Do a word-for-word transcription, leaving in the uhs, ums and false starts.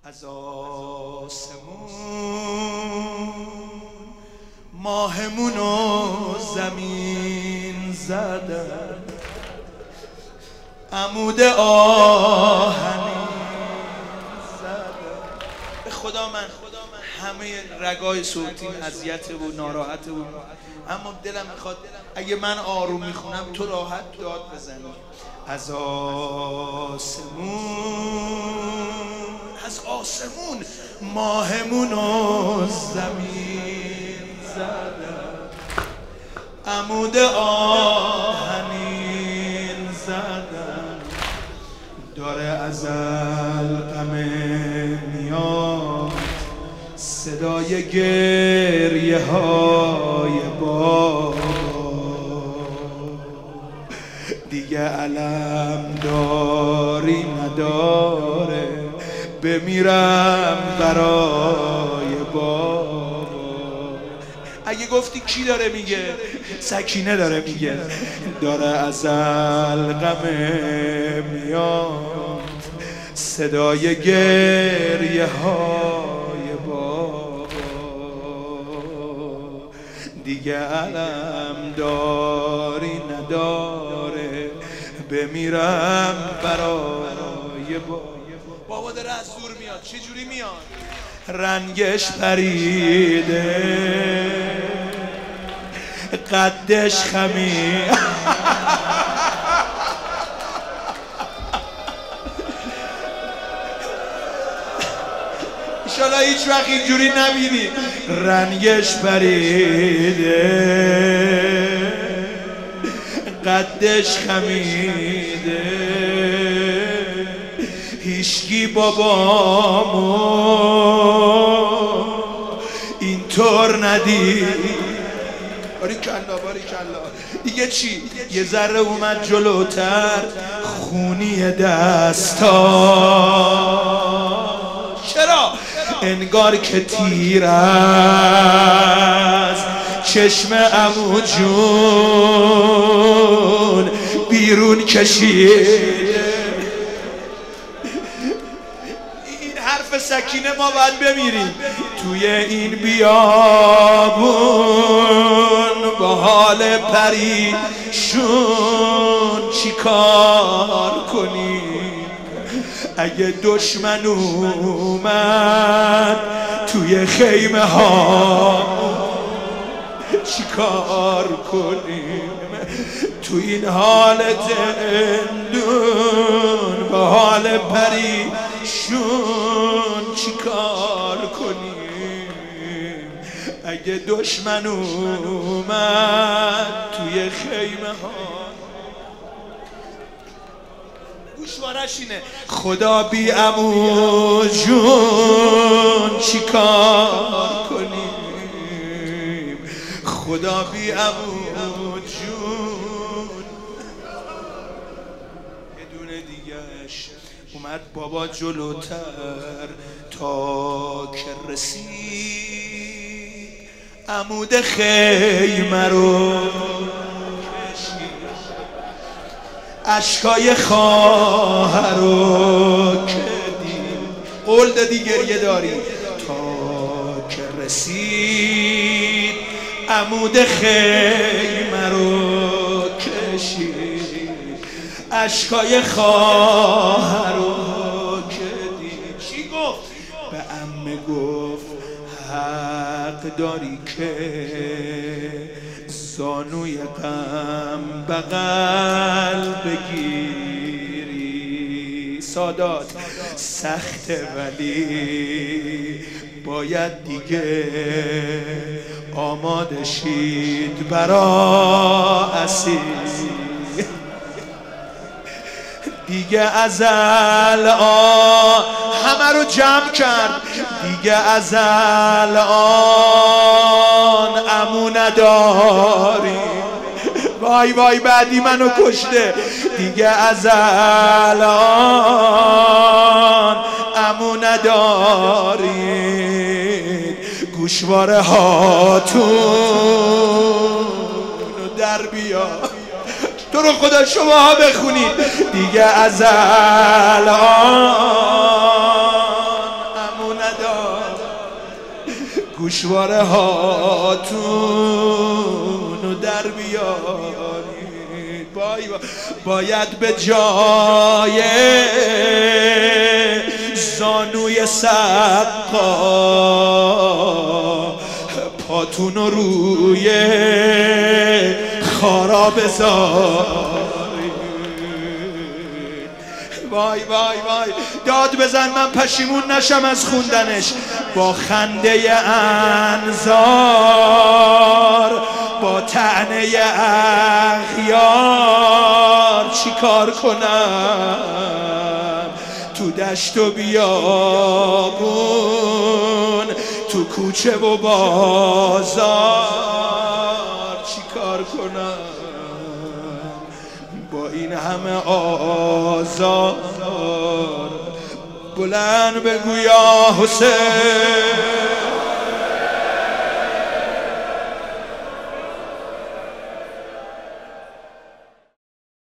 از آسمون ماهمون و زمین زدن، عمود آهنی زدن. به خدا من همه رگای صوتی اذیت و ناراحت و اما دلم میخواد اگه من آروم میخونم تو راحت داد بزنی. از آسمون از آسمون ماهمون و زمین زدن، عمود آهنین زدن. داره ازل غم میاد، صدای گریه های بابا، دیگه علم داری نداره، بمیرم برای بابا. اگه گفتی کی داره میگه؟ سکینه داره میگه. داره ازل غم میاد، صدای گریه های بابا، دیگه علم داری نداره، بمیرم برای بابا. بابا داره از دور میاد. چه جوری میاد؟ رنگش پریده، قدش خمید. انشالله هیچ وقت اینجوری نبینی. رنگش پریده، قدش خمیده، هیچکی بابامو اینطور ندید. باریکلا باریکلا. دیگه چی؟ یه ذره اومد جلوتر، خونی دستا. چرا؟ انگار که تیر از چشم عمو جون بیرون کشیده. این حرف سکینه ما باید بمیریم توی این بیابون با حال پریشون. چی کار کنیم اگه دشمن اومد توی خیمه ها؟ چی کار کنیم تو این حال زندون با حال پریشون؟ چی کار کنیم اگه دشمن اومد توی خیمه ها؟ گوشوارش اینه: خدا بی عمو جون چی کار کنیم، خدا بی عمو جون. یه دونه دیگهش اومد بابا جلوتر تا که رسید عمود خیمه رو، اشکای خواهر رو که دید. قول دادی گریه داری. تا که رسید عمود خیمه رو کشید، اشکای خواهر رو که دید. چی گفت؟ به عمه گفت حق داری که زانوی غم بغل بگیری. سادات سخته ولی باید دیگه آماده شید برا اسیر. دیگه ازل آن همه رو جمع کرد. دیگه ازل آن عمو نداری. وای وای بعدی منو کشته. دیگه ازل آن عمو ندارید، گوشواره هاتون در بیا. تو رو خدا شما ها بخونید. دیگه ازل آن گوشواره هاتونو در بیارید. بای با باید به جای زانوی سقا پاتونو روی خارا بذارید. وای وای وای داد بزن من پشیمون نشم از خوندنش. با خنده انظار با طعنه اغیار چی کار کنم؟ تو دشت و بیابون تو کوچه و بازار چی کار کنم؟ با این همه آزار بلند بگو یا حسین.